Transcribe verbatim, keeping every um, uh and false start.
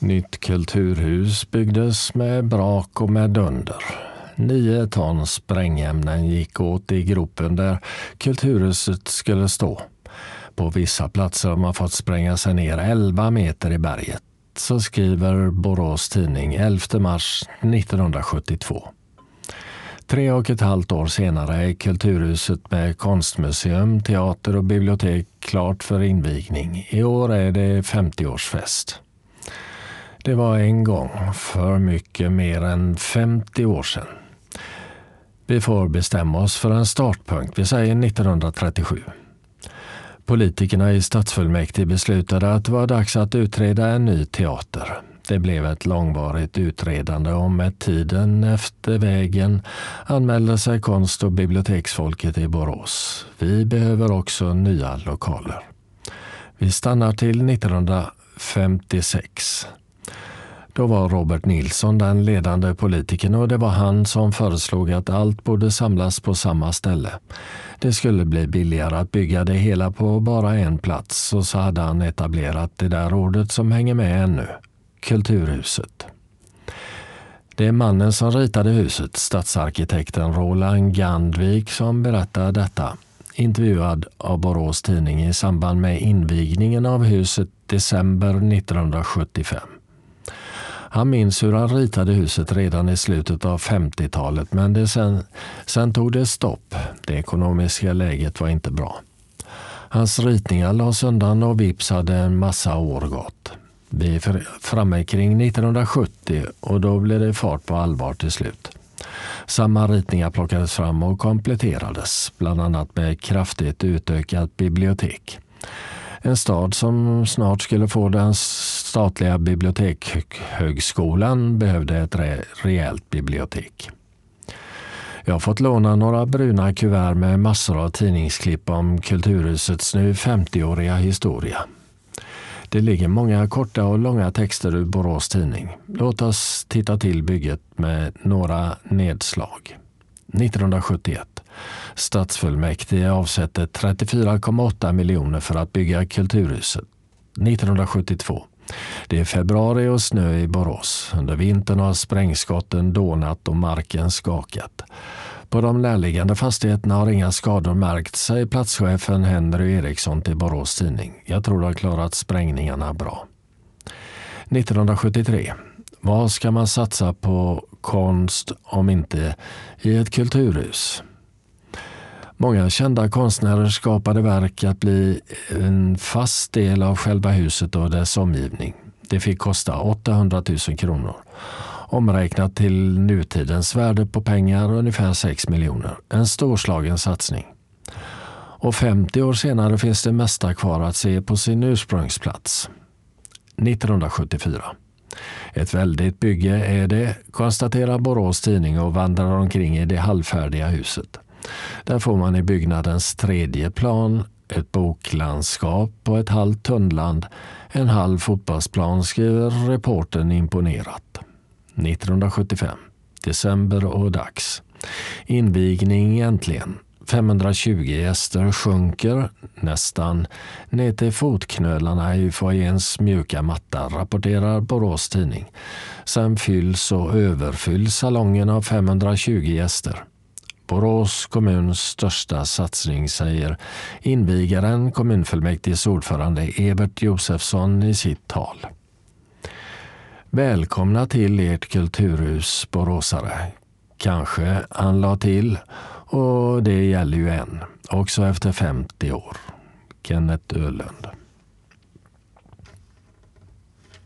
Nytt kulturhus byggdes med brak och med dunder. Nio ton sprängämnen gick åt i gropen där kulturhuset skulle stå. På vissa platser har man fått spränga sig ner elva meter i berget. Så skriver Borås Tidning elfte mars nittonhundrasjuttiotvå. Tre och ett halvt år senare är kulturhuset med konstmuseum, teater och bibliotek klart för invigning. I år är det femtioårsfest. Det var en gång för mycket mer än femtio år sedan. Vi får bestämma oss för en startpunkt, vi säger nittonhundratrettiosju. Politikerna i stadsfullmäktige beslutade att det var dags att utreda en ny teater. Det blev ett långvarigt utredande och med tiden efter vägen anmälde sig konst- och biblioteksfolket i Borås. Vi behöver också nya lokaler. Vi stannar till nittonhundrafemtiosex. Då var Robert Nilsson den ledande politikern och det var han som föreslog att allt borde samlas på samma ställe. Det skulle bli billigare att bygga det hela på bara en plats och så hade han etablerat det där ordet som hänger med ännu. Kulturhuset. Det är mannen som ritade huset, stadsarkitekten Roland Gandvik, som berättar detta. Intervjuad av Borås Tidning i samband med invigningen av huset december nittonhundrasjuttiofem. Han minns hur han ritade huset redan i slutet av femtiotalet, men det sen, sen tog det stopp. Det ekonomiska läget var inte bra. Hans ritningar lades undan och vips hade en massa år gått. Vi är framme kring nittonhundrasjuttio och då blev det fart på allvar till slut. Samma ritningar plockades fram och kompletterades, bland annat med kraftigt utökat bibliotek. En stad som snart skulle få den statliga bibliotekshögskolan behövde ett re- rejält bibliotek. Jag har fått låna några bruna kuvert med massor av tidningsklipp om kulturhusets nu femtioåriga historia. Det ligger många korta och långa texter ur Borås Tidning. Låt oss titta till bygget med några nedslag. nittonhundrasjuttioett. Stadsfullmäktige avsätter trettiofyra komma åtta miljoner för att bygga kulturhuset. nittonhundrasjuttiotvå. Det är februari och snö i Borås. Under vintern har sprängskotten dånat och marken skakat. På de närliggande fastigheterna har inga skador märkt, säger platschefen Henry Eriksson till Borås Tidning. Jag tror de har klarat sprängningarna bra. nittonhundrasjuttiotre. Vad ska man satsa på konst om inte i ett kulturhus? Många kända konstnärer skapade verk att bli en fast del av själva huset och dess omgivning. Det fick kosta åttahundratusen kronor. Omräknat till nutidens värde på pengar ungefär sex miljoner. En storslagen satsning. Och femtio år senare finns det mesta kvar att se på sin ursprungsplats. nittonhundrasjuttiofyra. Ett väldigt bygge är det, konstaterar Borås Tidning och vandrar omkring i det halvfärdiga huset. Där får man i byggnadens tredje plan ett boklandskap på ett halvt tunnland, en halv fotbollsplan, skriver reportern imponerat. nittonhundrasjuttiofem. December och dags. Invigning äntligen. femhundratjugo gäster sjunker nästan ner till fotknölarna i foajéns mjuka matta, rapporterar Borås Tidning. Sen fylls och överfylls salongen av femhundratjugo gäster. Borås kommuns största satsning, säger invigaren kommunfullmäktiges ordförande Evert Josefsson i sitt tal. Välkomna till ert kulturhus, boråsare. Kanske han la till, och det gäller ju än, också efter femtio år. Kenneth Öhlund.